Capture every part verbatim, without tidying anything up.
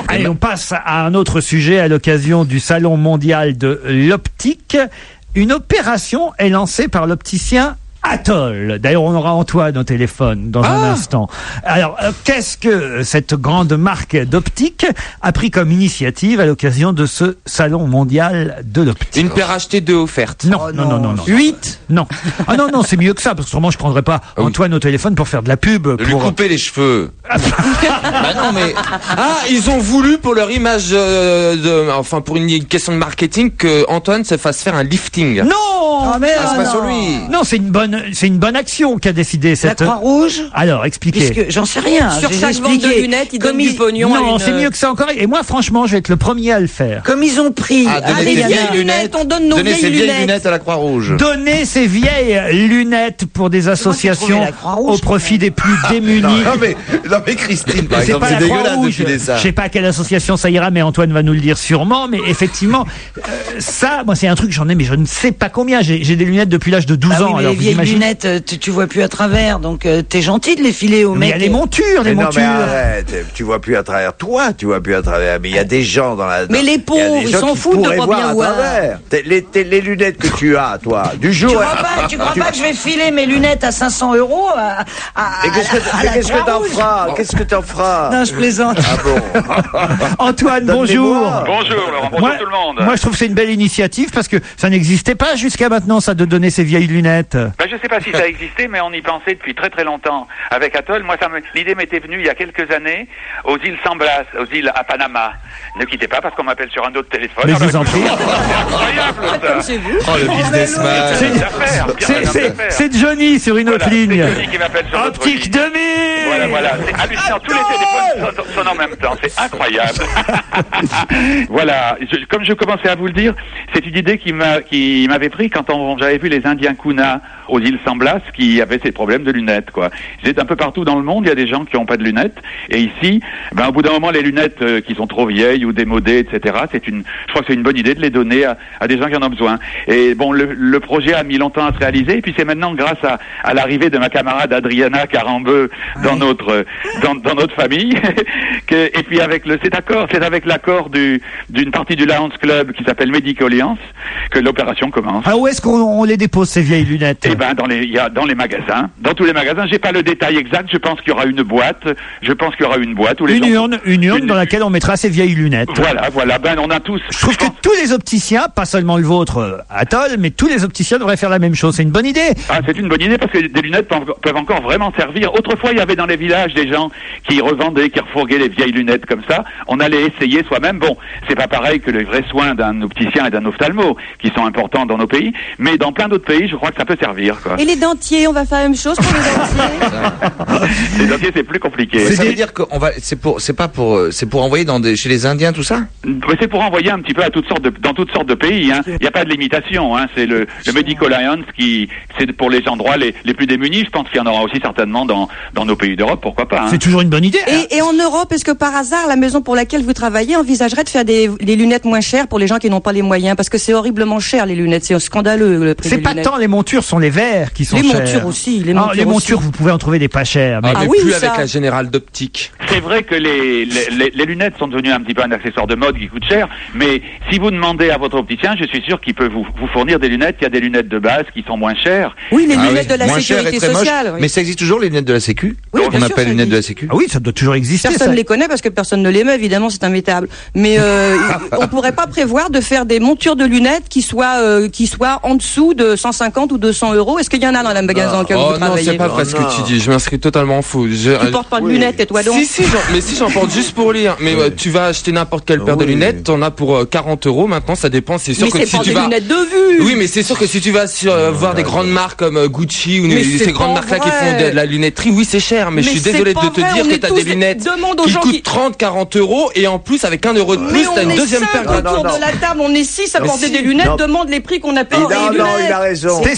Allez, on passe à un autre sujet à l'occasion du Salon mondial de l'optique. Une opération est lancée par l'opticien Atoll. D'ailleurs, on aura Antoine au téléphone dans ah. un instant. Alors, euh, qu'est-ce que cette grande marque d'optique a pris comme initiative à l'occasion de ce salon mondial de l'optique? Une paire achetée, deux offertes. Non, oh, non, non, non, non. Huit? Non. Ah non, non, c'est mieux que ça, parce que sûrement je prendrais pas ah, Antoine oui. au téléphone pour faire de la pub. De pour lui couper les cheveux. Bah non, mais ah, ils ont voulu pour leur image, euh, de... enfin pour une question de marketing, que Antoine se fasse faire un lifting. Non. Ah, mais ah, c'est pas sur lui. Non, c'est une bonne, c'est une bonne action qu'a décidé cette. La Croix-Rouge. Alors, expliquez. Puisque j'en sais rien. Sur chaque vente de lunettes, ils donnent du pognon. Non, une... c'est mieux que ça encore. Et moi, franchement, je vais être le premier à le faire. Comme ils ont pris. Ah, donner ses vieilles lunettes. On donne nos donner vieilles ses vieilles lunettes. lunettes à la Croix-Rouge. Donner ses vieilles lunettes pour des associations au profit des plus démunis. Non, mais, non, mais Christine, par exemple, c'est dégueulasse de filer ça. Je sais pas à quelle association ça ira, mais Antoine va nous le dire sûrement. Mais effectivement, euh, ça, moi, c'est un truc, j'en ai, mais je ne sais pas combien. J'ai, j'ai des lunettes depuis l'âge de douze bah ans. Oui, mais alors, les vieilles lunettes, tu, tu vois plus à travers, donc euh, t'es gentil de les filer aux mecs. Mais il y a les montures, les mais montures. Non, mais arrête, tu vois plus à travers. Toi, tu vois plus à travers. Mais il y a des gens dans la. Mais les pauvres, ils s'en foutent de pas bien voir. T'es, les, t'es, les lunettes que tu as, toi, du jour. Tu crois pas, tu crois pas que je vais filer mes lunettes à cinq cents euros à, à, Et qu'est-ce que, à, à mais qu'est-ce que t'en Croix-Rouge. feras Qu'est-ce que t'en feras Non, je plaisante. Ah bon. Antoine, bonjour. Bonjour Laurent, bonjour moi, tout le monde. Moi, je trouve que c'est une belle initiative parce que ça n'existait pas jusqu'à maintenant, ça, de donner ces vieilles lunettes. Ben, je sais pas si ça existait, mais on y pensait depuis très très longtemps avec Atoll. Moi, ça me... l'idée m'était venue il y a quelques années aux îles San Blas, aux îles à Panama. Ne quittez pas parce qu'on m'appelle sur un autre téléphone. Mais je vous en prie. Incroyable ça. C'est vous. Oh, le businessman. C'est, c'est, c'est Johnny sur une voilà, autre ligne. C'est Johnny qui m'appelle sur notre ligne. Optique deux mille. Voilà, voilà. C'est hallucinant. Tous les téléphones sonnent en même temps. C'est incroyable. Voilà. Je, comme je commençais à vous le dire, c'est une idée qui m'a, qui m'avait pris quand on, j'avais vu les Indiens Kuna aux îles San Blas qui avaient ces problèmes de lunettes, quoi. C'est un peu partout dans le monde, il y a des gens qui n'ont pas de lunettes. Et ici, ben, au bout d'un moment, les lunettes euh, qui sont trop vieilles ou démodées, et cetera, c'est une, je crois que c'est une bonne idée de les donner à, à des gens qui en ont besoin. Et bon, le, le projet a mis longtemps à se réaliser, et puis c'est maintenant grâce à, à l'arrivée de ma camarade Adriana Carambeu dans oui. notre, dans, dans notre famille, que, et puis avec le, c'est d'accord, c'est avec l'accord du, d'une partie du Lions Club qui s'appelle Medical Alliance que l'opération commence. Ah, où est-ce qu'on on les dépose, ces vieilles lunettes? Eh ben, dans les, il y a, dans les magasins, dans tous les magasins. J'ai pas le détail exact. Je pense qu'il y aura une boîte. Je pense qu'il y aura une boîte où les une gens... urne, une urne une... dans laquelle on mettra ces vieilles lunettes. Voilà, voilà. Ben, on a tous. Je trouve que tous les opticiens, pas seulement le vôtre, euh, Atoll, mais tous les opticiens devraient faire la même chose. C'est une bonne idée. Ah, c'est une bonne idée parce que des lunettes peuvent, peuvent encore vraiment servir. Autrefois, il y avait dans les villages des gens qui revendaient, qui refourguaient les vieilles lunettes comme ça. On allait essayer soi-même. Bon, c'est pas pareil que les vrais soins d'un opticien et d'un ophtalmo qui sont importants dans nos pays, mais dans plein d'autres pays, je crois que ça peut servir, quoi. Et les dentiers, on va faire la même chose pour les dentiers. Les dentiers, c'est plus compliqué. Ça veut dire qu'on va, c'est pour, c'est pas pour, c'est pour envoyer dans des, chez les Indiens, tout ça? C'est pour envoyer un petit peu à toutes sortes de, dans toutes sortes de pays, hein. Il n'y a pas de limitation, hein. C'est le, le Medical Alliance qui, c'est pour les endroits les, les plus démunis. Je pense qu'il y en aura aussi certainement dans, dans nos pays d'Europe, pourquoi pas, hein. C'est toujours une bonne idée. Et, et en Europe, est-ce que par hasard, la maison pour laquelle vous travaillez envisagerait de faire des, des lunettes moins chères pour les gens qui n'ont pas les moyens? Parce que c'est horriblement cher, les lunettes. C'est scandaleux, le prix C'est des pas lunettes. tant les montures, sont les verres qui sont Les chers. montures aussi, les Ah, montures les montures, aussi. vous pouvez en trouver des pas chers. Mais... Ah, mais oui, plus ça. avec la Générale d'Optique. C'est vrai que les, les, les, les lunettes sont devenues un petit peu un accessoire de mode qui coûte cher, mais si vous demandez à votre opticien, je suis sûr qu'il peut vous, vous fournir des lunettes. Il y a des lunettes de base qui sont moins chères. Oui, les Ah lunettes oui. de la Moins cher sécurité et très moche. sociale. Oui. Mais ça existe toujours, les lunettes de la Sécu? Oui, On bien sûr, appelle ça lunettes de la existe. Sécu? Ah oui, ça doit toujours exister. Personne ça. ne les connaît parce que personne ne les met, évidemment, c'est immétable. Mais euh, on pourrait pas prévoir de faire des montures de lunettes qui soient euh, qui soient en dessous de cent cinquante ou deux cents euros. Est-ce qu'il y en a dans le magasin dans lequel Oh vous non, travaillez? c'est pas vrai ce que tu dis. Je m'inscris totalement faux. Je... Tu portes pas de oui. lunettes, tais-toi donc. Si, si, j'en- mais si, j'en porte juste pour lire. Mais euh, tu vas acheter n'importe quelle paire de Oui. lunettes, t'en as pour euh, quarante euros. Maintenant, ça dépend. C'est sûr Mais que c'est si pas tu des vas. lunettes de vue. Oui, mais c'est sûr que si tu vas sur, euh, voir des grandes marques comme euh, Gucci ou Mais ces c'est grandes pas marques-là qui vrai. font de, de la lunetterie, oui, c'est cher. Mais, Mais je suis c'est désolé de pas te vrai, dire on que est t'as tous des des- lunettes demande aux qui gens coûtent qui- trente, quarante euros et en plus, avec un euro de Mais plus, t'as on une est deuxième cinq paire. autour Non, non, de la table, on est six à Mais porter si. des lunettes, Non. demande les prix qu'on a payés Non, des non, lunettes. il a raison. Tesson, Oh, Tesson.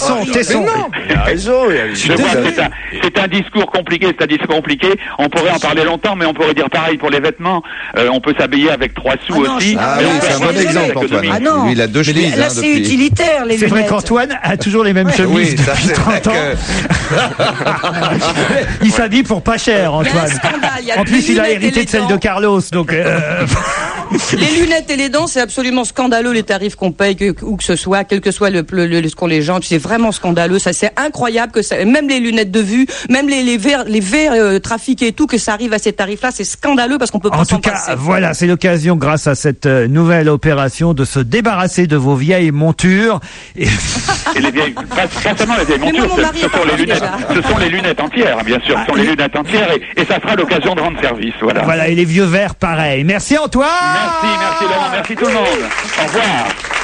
sont. Il a raison. Il a Je vois que c'est un, c'est un discours compliqué, c'est un discours compliqué. On pourrait en parler longtemps, mais on pourrait dire pareil pour les vêtements. Euh, on peut s'habiller avec trois sous Ah non, aussi. Ah mais oui, on peut c'est un avoir bon des exemple, économies. Antoine. Ah non. Lui, il a deux chemises. Là, hein, c'est depuis. utilitaire, les C'est vrai lunettes. qu'Antoine a toujours les mêmes chemises Oui, ça depuis c'est vrai trente ans. que... Il s'habille pour pas cher, Mais un Antoine. scandale, il y a En des plus, il a lunettes et hérité les de celle dents. de Carlos, donc. euh, Les lunettes et les dents, c'est absolument scandaleux les tarifs qu'on paye, que, où que ce soit, quel que soit le, le, le ce qu'ont les gens, c'est vraiment scandaleux. Ça, c'est incroyable que ça, même les lunettes de vue, même les, les verres, les verres euh, trafiqués et tout, que ça arrive à ces tarifs-là, c'est scandaleux parce qu'on peut pas En tout s'en cas, passer. voilà, c'est l'occasion, grâce à cette euh, nouvelle opération, de se débarrasser de vos vieilles montures. Et... Et les vieilles, pas, pas seulement les vieilles Mais moi, montures, mon ce, mari ce est sont les parti lunettes, déjà. ce sont les lunettes entières, bien sûr, ce sont les lunettes entières, et, et ça fera l'occasion de rendre service, voilà. Voilà, et les vieux verres, pareil. Merci Antoine. Merci, merci Laurent, merci tout le monde. Au revoir.